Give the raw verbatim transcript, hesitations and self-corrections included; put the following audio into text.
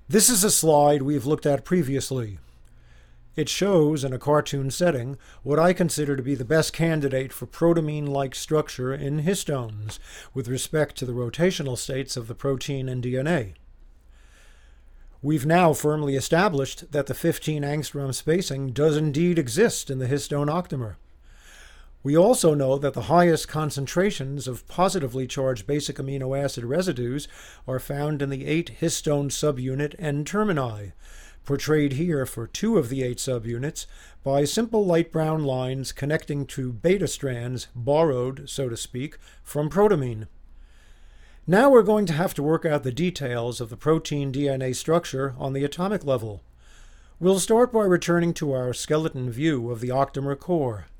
This is a slide we've looked at previously. It shows, in a cartoon setting, what I consider to be the best candidate for protamine-like structure in histones with respect to the rotational states of the protein and D N A. We've now firmly established that the fifteen angstrom spacing does indeed exist in the histone octamer. We also know that the highest concentrations of positively charged basic amino acid residues are found in the eight histone subunit N-termini, portrayed here for two of the eight subunits by simple light brown lines connecting to beta strands borrowed, so to speak, from protamine. Now we're going to have to work out the details of the protein D N A structure on the atomic level. We'll start by returning to our skeleton view of the octamer core.